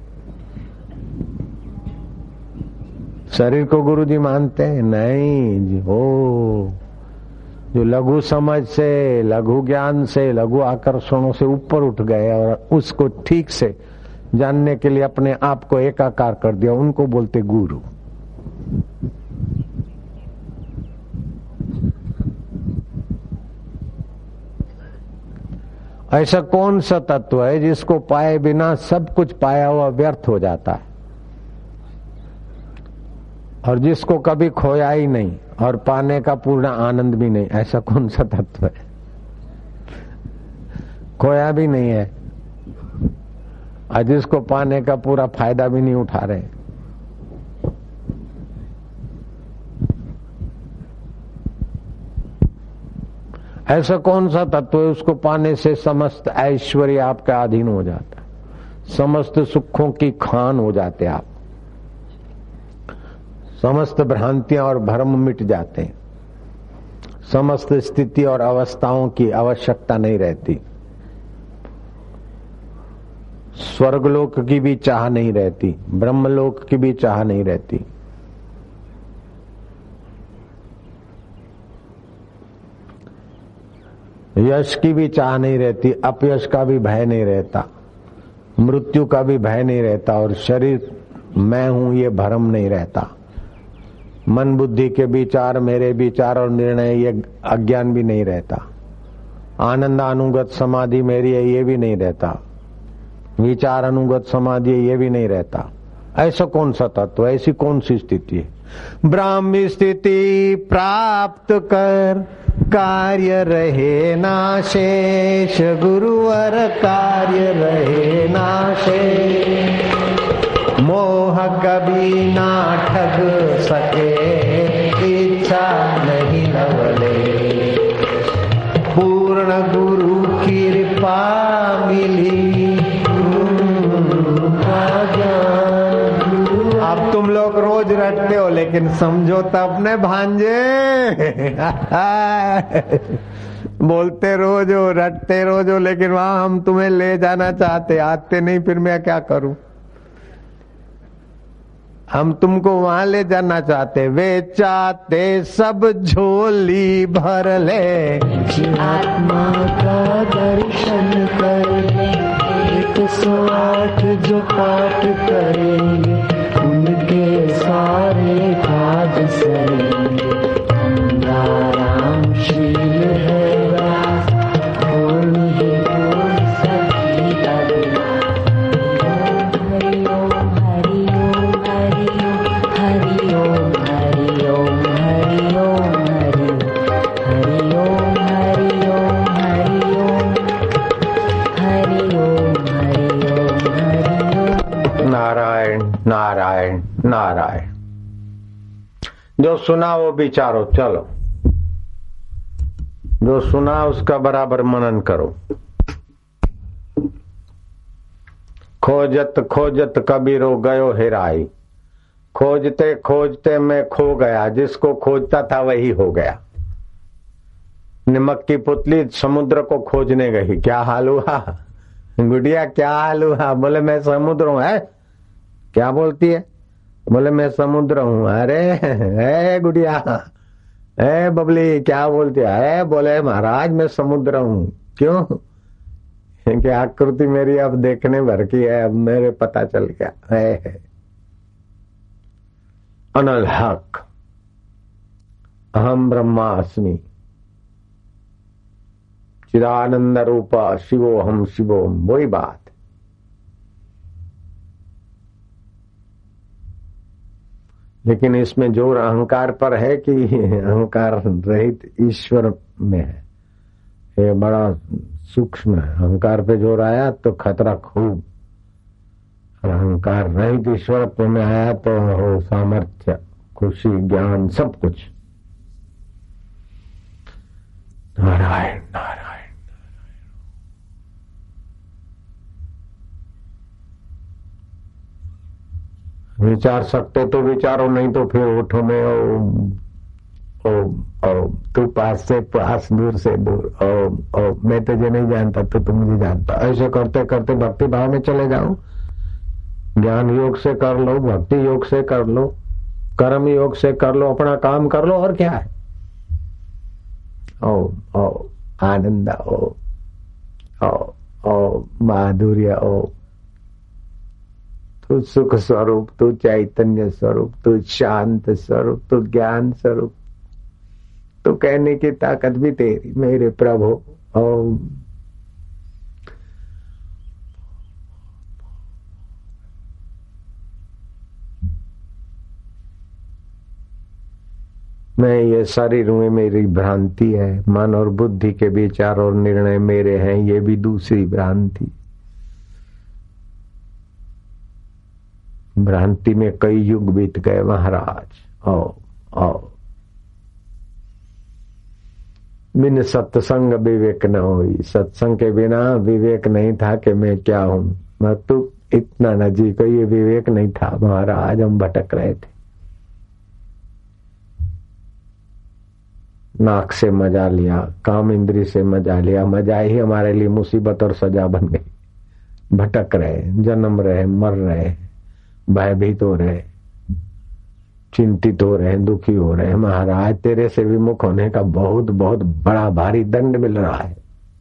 शरीर को गुरु जी मानते हैं? नहीं। हो जो लघु समझ से, लघु ज्ञान से, लघु आकर्षणों से ऊपर उठ गए और उसको ठीक से जानने के लिए अपने आप को एकाकार कर दिया, उनको बोलते गुरु। ऐसा कौन सा तत्व है जिसको पाए बिना सब कुछ पाया हुआ व्यर्थ हो जाता है, और जिसको कभी खोया ही नहीं और पाने का पूर्ण आनंद भी नहीं? ऐसा कौन सा तत्व है? खोया भी नहीं है और जिसको पाने का पूरा फायदा भी नहीं उठा रहे। ऐसा कौन सा तत्व है उसको पाने से समस्त ऐश्वर्य आपका अधीन हो जाता है, समस्त सुखों की खान हो जाते आप, समस्त भ्रांतियां और भ्रम मिट जाते हैं, समस्त स्थिति और अवस्थाओं की आवश्यकता नहीं रहती, स्वर्गलोक की भी चाह नहीं रहती, ब्रह्मलोक की भी चाह नहीं रहती। यश की भी चाह नहीं रहती, अपयश का भी भय नहीं रहता, मृत्यु का भी भय नहीं रहता, और शरीर मैं हूं ये भ्रम नहीं रहता। मन बुद्धि के विचार, मेरे विचार और निर्णय, ये अज्ञान भी नहीं रहता। आनंद अनुगत समाधि मेरी है, ये भी नहीं रहता। विचार अनुगत समाधि ये भी नहीं रहता। ऐसा कौन सा तत्व, ऐसी कौन सी स्थिति है? ब्राह्मी स्थिति प्राप्त कर कार्य रहे ना शेष, गुरुवर कार्य रहे ना शेष। मोह कभी ना ठग सके, इच्छा नहीं लवले। पूर्ण गुरु कृपा मिली, अब तुम लोग रोज रटते हो, लेकिन समझो तो अपने भांजे। बोलते रोज हो, रटते रोज हो, लेकिन वहां हम तुम्हें ले जाना चाहते, आते नहीं, फिर मैं क्या करूं? हम तुमको वहां ले जाना चाहते। वे चाहते सब झोली भर ले, आत्मा का दर्शन कर ले। 108 जो पाठ करेंगे उनके सारे काज सरेंगे। राम शील है व्यास, पूर्ण ही पूर्ण सखी हरि ओम हरि ओम हरि ओम हरि ओम हरि ओम हरि ओम हरि ओम हरि ओम हरि ओम हरि ओम हरि ओम। नारायण नारायण नारायण। जो सुना वो विचारो, चलो जो सुना उसका बराबर मनन करो। खोजत खोजत कबीरो गयो हेराई, खोजते खोजते मैं खो गया, जिसको खोजता था वही हो गया। नमक की पुतली समुद्र को खोजने गई, क्या हाल हुआ गुड़िया, क्या हाल हुआ? बोले मैं समुद्र हूं। है क्या बोलती है? बोले मैं समुद्र हूं। अरे गुड़िया, बबली क्या बोलती है? बोले महाराज मैं समुद्र हूं। क्यों? कि आकृति मेरी अब देखने भर की है, अब मेरे पता चल गया है। अनल हक अहम ब्रह्मास्मि चिदानंद रूपा शिवोहम शिवोम, वही बात। लेकिन इसमें जोर अहंकार पर है कि अहंकार रहित ईश्वर में है, ये बड़ा सूक्ष्म है। अहंकार पे जोर आया तो खतरा खूब, अहंकार रहित ईश्वर में आया तो हो सामर्थ्य, खुशी, ज्ञान, सब कुछ। नारायण नारायण। विचार सकते तो विचारो, नहीं तो फिर उठो में तू पास से पास, दूर से दूर, मैं तुझे नहीं जानता तो मुझे जानता। ऐसे करते करते भक्ति भाव में चले जाओ। ज्ञान योग से कर लो, भक्ति योग से कर लो, कर्म योग से कर लो, अपना काम कर लो, और क्या है। ओ आनंद, ओ माधुर्य, तू सुख स्वरूप, तू चैतन्य स्वरूप, तू शांत स्वरूप, तू ज्ञान स्वरूप, तू कहने की ताकत भी तेरी मेरे प्रभु। ओम। मैं ये शरीर हूं, मेरी भ्रांति है। मन और बुद्धि के विचार और निर्णय मेरे हैं, ये भी दूसरी भ्रांति। भ्रांति में कई युग बीत गए महाराज। आओ बिन सत्संग विवेक न होई। सत्संग के बिना विवेक नहीं था कि मैं क्या हूं। मैं तू इतना नजीक, ये विवेक नहीं था महाराज, हम भटक रहे थे। नाक से मजा लिया, काम इंद्री से मजा लिया, मजा ही हमारे लिए मुसीबत और सजा बन गई। भटक रहे, जन्म रहे, मर रहे, भयभीत हो रहे, चिंतित हो रहे, दुखी हो रहे। महाराज तेरे से विमुख होने का बहुत बहुत बड़ा भारी दंड मिल रहा है।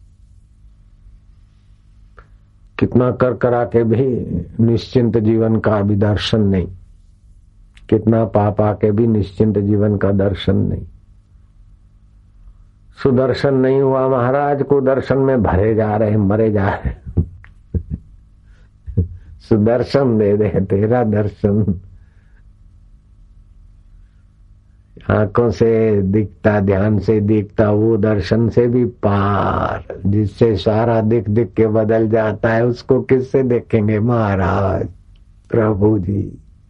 कितना कर करा के भी निश्चिंत जीवन का भी दर्शन नहीं, कितना पाप आके भी निश्चिंत जीवन का दर्शन नहीं। सुदर्शन नहीं हुआ महाराज, को दर्शन में भरे जा रहे, मरे जा रहे। सुदर्शन दे दे तेरा दर्शन। आंखों से दिखता, ध्यान से दिखता, वो दर्शन से भी पार, जिससे सारा दिख दिख के बदल जाता है, उसको किससे देखेंगे महाराज। प्रभु जी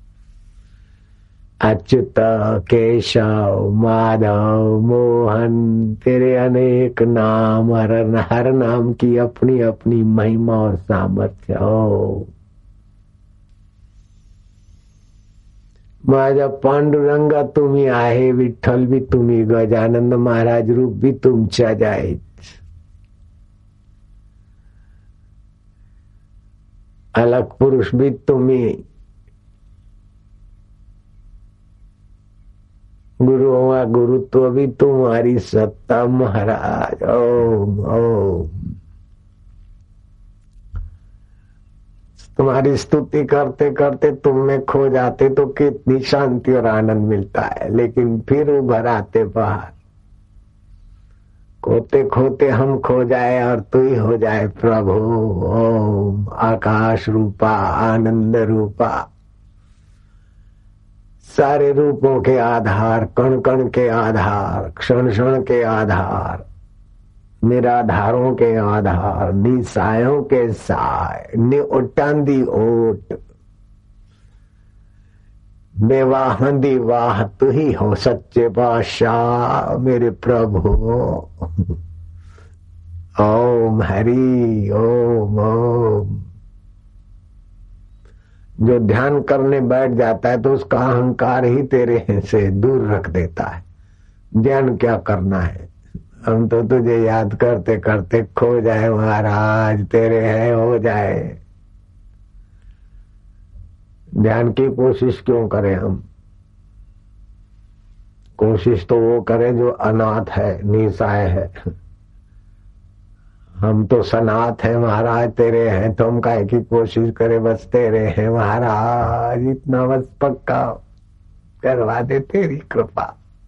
अच्युत, केशव, माधव, मोहन, तेरे अनेक नाम, हर नाम की अपनी अपनी महिमा और सामर्थ्य हो। माझा पांडुरंगा तुम्ही आहे, विठ्ठल भी तुम्ही, गजानंद महाराज रूप भी तुमच्याच आहेत। अलग पुरुष भी तुम्ही, गुरु हुआ गुरुत्व भी तुम्हारी सत्ता महाराज। ओम ओम। तुम्हारी स्तुति करते करते तुम में खो जाते तो कितनी शांति और आनंद मिलता है। लेकिन फिर उभर आते बाहर, खोते खोते हम खो जाए और तू ही हो जाए प्रभु। ओम आकाश रूपा, आनंद रूपा, सारे रूपों के आधार, कण कण के आधार, क्षण क्षण के आधार, निराधारों के आधार, निसायों के साय, निओटां दी ओट, बेवाह दी वाह, तू ही हो सच्चे बादशाह मेरे प्रभु। ओम हरि ओम ओम। जो ध्यान करने बैठ जाता है तो उसका अहंकार ही तेरे से दूर रख देता है। ध्यान क्या करना है, हम तो तुझे याद करते करते खो जाए महाराज, तेरे हैं हो जाए। ध्यान की कोशिश क्यों करें हम? कोशिश तो वो करें जो अनाथ है, निसहाय है। हम तो सनाथ है महाराज, तेरे हैं तो हम काहे की कोशिश करें, बस तेरे हैं महाराज, इतना बस पक्का करवा दे तेरी कृपा।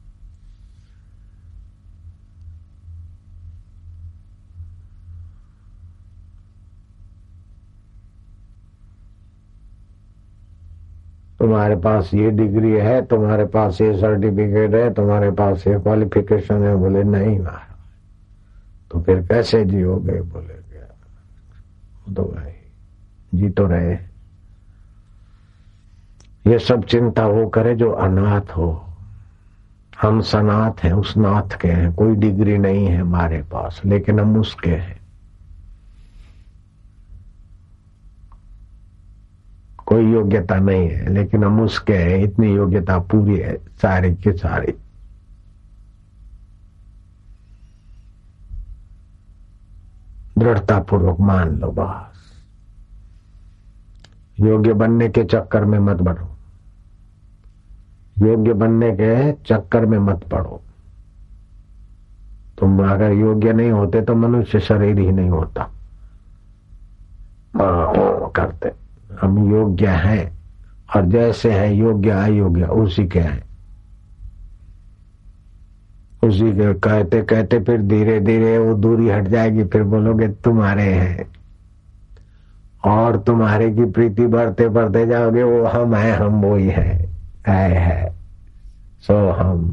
तुम्हारे पास ये डिग्री है, तुम्हारे पास ये सर्टिफिकेट है, तुम्हारे पास ये क्वालिफिकेशन है। बोले नहीं महाराज, तो फिर कैसे जियोगे? बोले क्या तो भाई जी तो रहे। ये सब चिंता वो करे जो अनाथ हो। हम सनाथ हैं, उस नाथ के हैं। कोई डिग्री नहीं है हमारे पास, लेकिन हम उसके हैं। कोई योग्यता नहीं है, लेकिन हम उसके हैं। इतनी योग्यता पूरी है सारी की सारी। दृढ़ता पूर्वक मान लो बस। योग्य बनने के चक्कर में मत बढ़ो, योग्य बनने के चक्कर में मत पड़ो। तुम अगर योग्य नहीं होते तो मनुष्य शरीर ही नहीं होता। करते हम योग्य हैं, और जैसे हैं योग्य अयोग्य उसी के हैं। उसी के कहते कहते फिर धीरे धीरे वो दूरी हट जाएगी। फिर बोलोगे तुम्हारे हैं, और तुम्हारे की प्रीति बढ़ते बढ़ते जाओगे। वो हम हैं, हम वही है सो हम।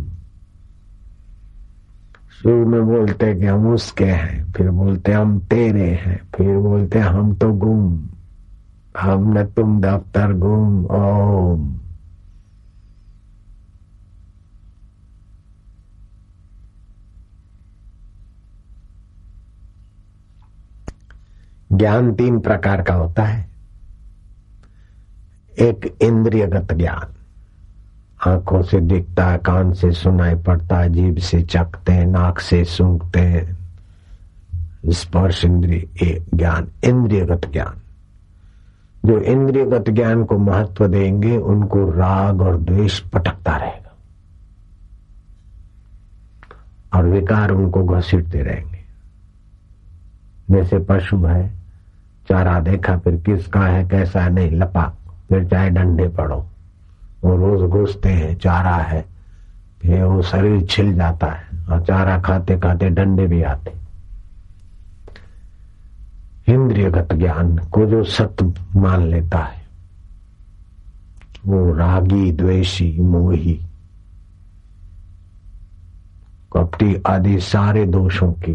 शुरू में बोलते कि हम उसके हैं, फिर बोलते हम तेरे हैं, फिर बोलते हम तो गुम, हम न तुम दफ्तर गुम। ओम। ज्ञान 3 प्रकार का होता है। एक इंद्रियगत ज्ञान, आंखों से दिखता है, कान से सुनाई पड़ता है, जीभ से चखते हैं, नाक से सूंघते हैं, स्पर्श इंद्रिय ज्ञान, इंद्रियगत ज्ञान। जो इंद्रियगत ज्ञान को महत्व देंगे उनको राग और द्वेष पटकता रहेगा, और विकार उनको घसीटते रहेंगे। जैसे पशु है, चारा देखा, फिर किसका है कैसा है नहीं लपा, फिर चाहे डंडे पड़ो, वो रोज घुसते हैं, चारा है, फिर वो शरीर छिल जाता है, और चारा खाते खाते डंडे भी आते। इंद्रियगत ज्ञान को जो सत्य मान लेता है वो रागी, द्वेषी, मोही, कपटी आदि सारे दोषों की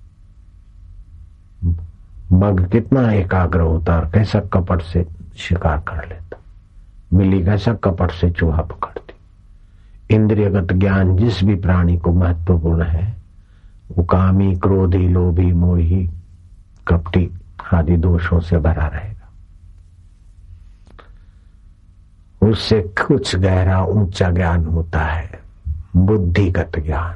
मग कितना एकाग्र होता और कैसा कपट से शिकार कर लेता। बिल्ली कैसा कपट से चूहा पकड़ती। इंद्रियगत ज्ञान जिस भी प्राणी को महत्वपूर्ण है वो कामी, क्रोधी, लोभी, मोही, कपटी आदि दोषों से भरा रहेगा। उससे कुछ गहरा ऊंचा ज्ञान होता है बुद्धिगत ज्ञान।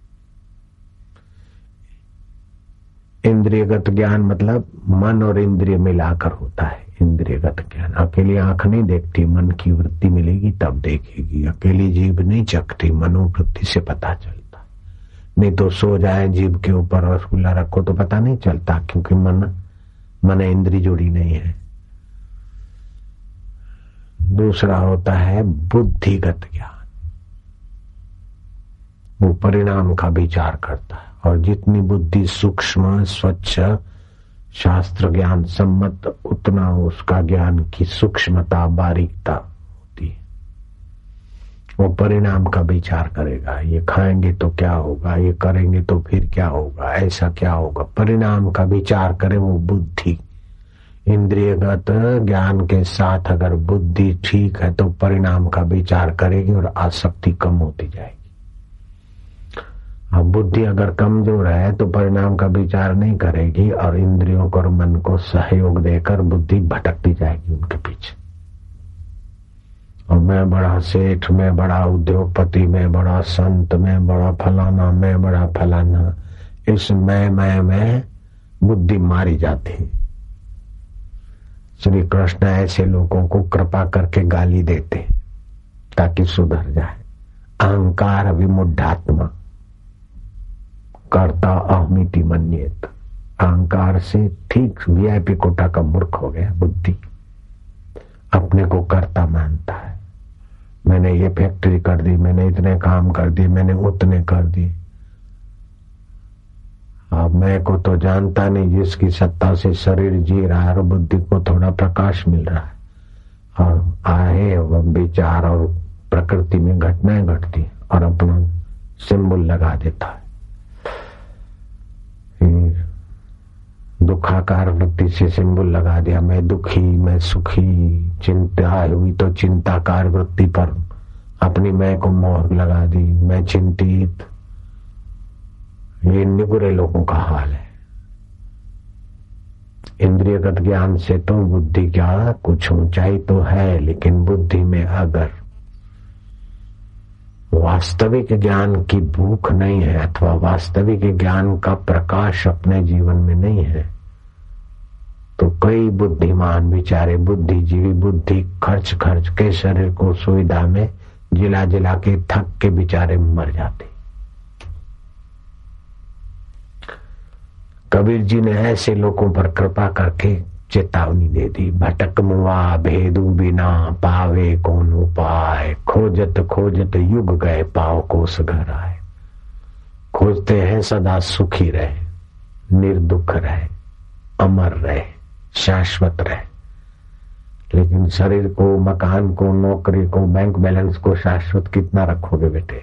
इंद्रियगत ज्ञान मतलब मन और इंद्रिय मिलाकर होता है इंद्रियगत ज्ञान। अकेली आंख नहीं देखती, मन की वृत्ति मिलेगी तब देखेगी। अकेली जीभ नहीं चखती, मनोवृत्ति से पता चलता। नहीं तो सो जाए जीभ के ऊपर रसगुल्ला रखो तो पता नहीं चलता, क्योंकि मन इंद्री जुड़ी नहीं है। दूसरा होता है बुद्धिगत ज्ञान, वो परिणाम का विचार करता है, और जितनी बुद्धि सूक्ष्म, स्वच्छ, शास्त्र ज्ञान सम्मत, उतना उसका ज्ञान की सूक्ष्मता, बारीकता होती है। वो परिणाम का विचार करेगा, ये खाएंगे तो क्या होगा, ये करेंगे तो फिर क्या होगा, ऐसा क्या होगा, परिणाम का विचार करे वो बुद्धि। इंद्रियगत ज्ञान के साथ अगर बुद्धि ठीक है तो परिणाम का विचार करेगी और आसक्ति कम होती जाएगी। अब बुद्धि अगर कमजोर है तो परिणाम का विचार नहीं करेगी, और इंद्रियों को और मन को सहयोग देकर बुद्धि भटकती जाएगी उनके पीछे। और मैं बड़ा सेठ, मैं बड़ा उद्योगपति, मैं बड़ा संत, मैं बड़ा फलाना, मैं बड़ा फलाना, इस मैं बुद्धि मारी जाती। श्री कृष्ण ऐसे लोगों को कृपा करके गाली देते ताकि सुधर जाए। अहंकार विमुढ़ात्मा कर्ता अहमिति मन्येत। अहंकार से ठीक वीआईपी कोटा का मूर्ख हो गया बुद्धि, अपने को कर्ता मानता है। मैंने ये फैक्ट्री कर दी, मैंने इतने काम कर दिए, मैंने उतने कर दिए। अब मैं को तो जानता नहीं, जिसकी सत्ता से शरीर जी रहा है और बुद्धि को थोड़ा प्रकाश मिल रहा है और आए विचार और प्रकृति में घटनाएं घटती और अपना सिंबल लगा देता है। दुखाकार वृत्ति से सिंबल लगा दिया, मैं दुखी, मैं सुखी। चिंता हुई तो चिंताकार वृत्ति पर अपनी मैं को मोहर लगा दी, मैं चिंतित। ये निगुरे लोगों का हाल है। इंद्रियगत ज्ञान से तो बुद्धि क्या कुछ ऊंचाई तो है, लेकिन बुद्धि में अगर वास्तविक ज्ञान की भूख नहीं है अथवा वास्तविक ज्ञान का प्रकाश अपने जीवन में नहीं है तो कई बुद्धिमान बेचारे बुद्धिजीवी बुद्धि खर्च के शरीर को सुविधा में जिला जिला के थक के बेचारे मर जाते। कबीर जी ने ऐसे लोगों पर कृपा करके चेतावनी दे दी। भटक मुआ भेदू बिना पावे कौन उपाय, खोजत खोजत युग गए पाओ कोस घर आए। खोजते हैं सदा सुखी रहे, निर्दुख रहे, अमर रहे, शाश्वत रहे, लेकिन शरीर को, मकान को, नौकरी को, बैंक बैलेंस को शाश्वत कितना रखोगे बेटे?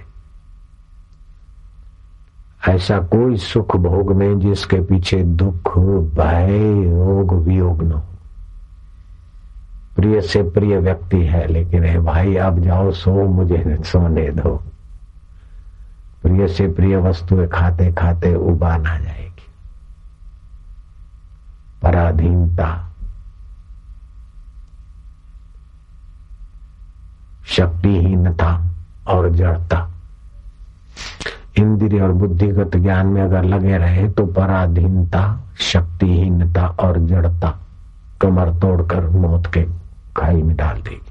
ऐसा कोई सुख भोग में जिसके पीछे दुख, भय, रोग, वियोग न हो। प्रिय से प्रिय व्यक्ति है लेकिन है भाई अब जाओ सो, मुझे सोने दो। प्रिय से प्रिय वस्तुएं खाते खाते उबान आ जाएगी। पराधीनता, शक्तिहीनता और जड़ता। इंद्रिय और बुद्धिगत ज्ञान में अगर लगे रहे तो पराधीनता, शक्तिहीनता और जड़ता कमर तोड़कर मौत के खाई में डाल देगी।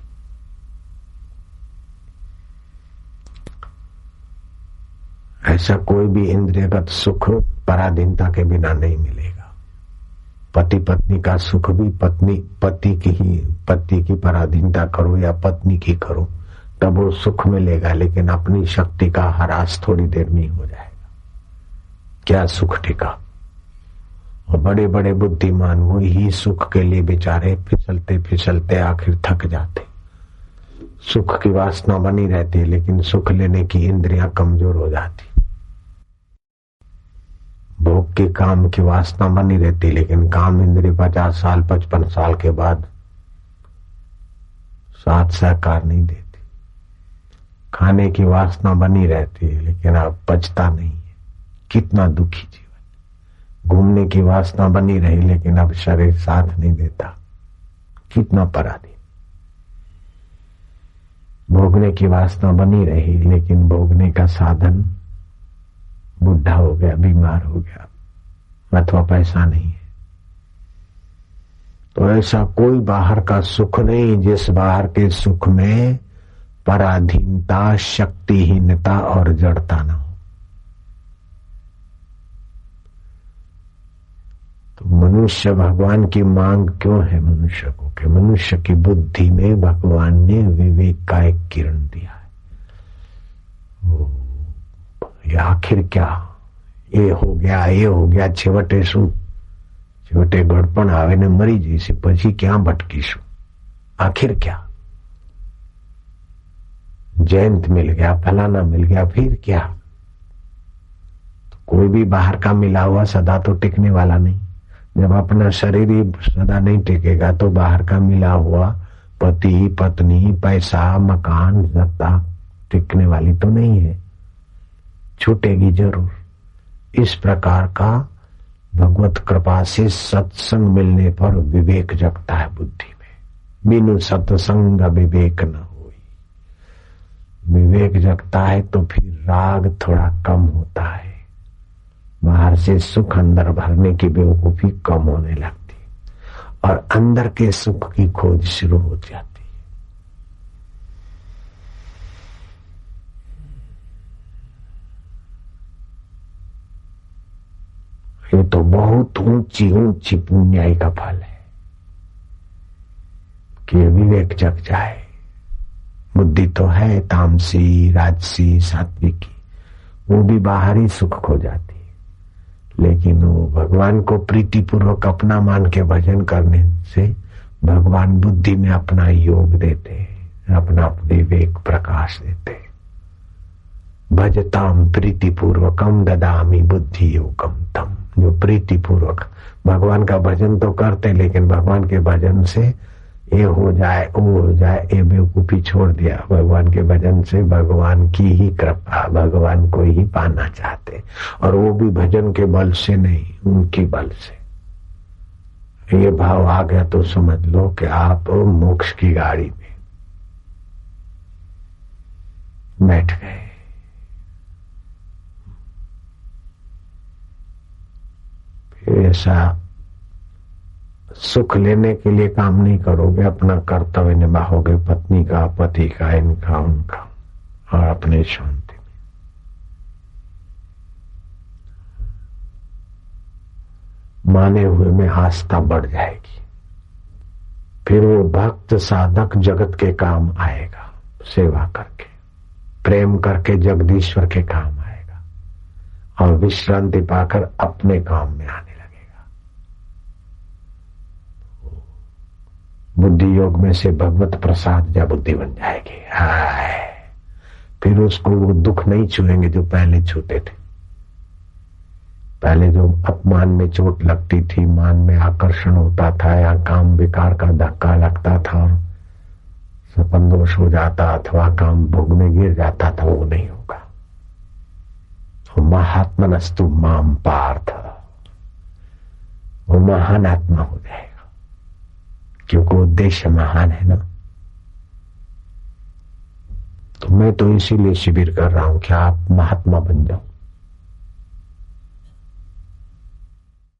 ऐसा कोई भी इंद्रियगत सुख पराधीनता के बिना नहीं मिलेगा। पति पत्नी का सुख भी पति की पराधीनता करो या पत्नी की करो तब वो सुख मिलेगा, लेकिन अपनी शक्ति का ह्रास थोड़ी देर में हो जाएगा। क्या सुख टिका? और बड़े बड़े बुद्धिमान वो ही सुख के लिए बेचारे फिसलते फिसलते आखिर थक जाते। सुख की वासना बनी रहती है लेकिन सुख लेने की इंद्रियां कमजोर हो जाती। भोग के काम की वासना बनी रहती लेकिन काम इंद्रिय 50 साल 55 साल के बाद साथ सहकार नहीं देती। खाने की वासना बनी रहती है लेकिन अब पचता नहीं है। कितना दुखी जीवन। घूमने की वासना बनी रही लेकिन अब शरीर साथ नहीं देता। कितना पराधीन। भोगने की वासना बनी रही लेकिन भोगने का साधन बुढ़ा हो गया, बीमार हो गया अथवा पैसा नहीं है। तो ऐसा कोई बाहर का सुख नहीं जिस बाहर के सुख में पराधीनता, शक्तिहीनता और जड़ता न हो। तो मनुष्य भगवान की मांग क्यों है मनुष्य को? कि मनुष्य की बुद्धि में भगवान ने विवेक का एक किरण दिया है। ये आखिर क्या? ये हो गया छेवटे शू? छेवटे गड़पण आवे ने मरी जैसे પછી क्या भटकीशू? आखिर क्या? जयंत मिल गया, फलाना मिल गया, फिर क्या? तो कोई भी बाहर का मिला हुआ सदा तो टिकने वाला नहीं। जब अपना शरीर ही सदा नहीं टिकेगा तो बाहर का मिला हुआ पति, पत्नी, पैसा, मकान, सत्ता टिकने वाली तो नहीं है, छूटेगी जरूर। इस प्रकार का भगवत कृपा से सत्संग मिलने पर विवेक जगता है बुद्धि में। बिनु सत्संग विवेक न होई। विवेक जगता है तो फिर राग थोड़ा कम होता है, बाहर से सुख अंदर भरने की बेवकूफी कम होने लगती और अंदर के सुख की खोज शुरू हो जाती। ये तो बहुत ऊंची ऊंची पुण्याई का फल है कि विवेक जग जाए। बुद्धि तो है तामसी, राजसी, सात्विकी, वो भी बाहरी सुख खो जाती है, लेकिन वो भगवान को प्रीतिपूर्वक अपना मान के भजन करने से भगवान बुद्धि में अपना योग देते, अपना विवेक प्रकाश देते। भजताम प्रीतिपूर्वकम ददामि बुद्धि योगम तम। जो प्रीतिपूर्वक भगवान का भजन तो करते, लेकिन भगवान के भजन से ये हो जाए वो हो जाए, ये बेवकूफी छोड़ दिया। भगवान के भजन से भगवान की ही कृपा, भगवान को ही पाना चाहते, और वो भी भजन के बल से नहीं, उनकी बल से। ये भाव आ गया तो समझ लो कि आप मोक्ष की गाड़ी में बैठ गए। ऐसा सुख लेने के लिए काम नहीं करोगे, अपना कर्तव्य निभाओगे, पत्नी का, पति का, इनका, उनका, और अपने शांति में माने हुए में आस्था बढ़ जाएगी। फिर वो भक्त साधक जगत के काम आएगा, सेवा करके, प्रेम करके जगदीश्वर के काम आएगा, और विश्रांति पाकर अपने काम में आने। बुद्धि योग में से भगवत प्रसाद या बुद्धि बन जाएगी। हाय, फिर उसको वो दुख नहीं छुएंगे जो पहले छूते थे। पहले जो अपमान में चोट लगती थी, मान में आकर्षण होता था, या काम विकार का धक्का लगता था और सपन दोष हो जाता अथवा काम भोग में गिर जाता था, वो नहीं होगा। महात्मनस्तु माम पार्थ, वो महान आत्मा हो जाएगा, क्योंकि उद्देश्य महान है ना। तो मैं तो इसीलिए शिविर कर रहा हूं कि आप महात्मा बन जाओ।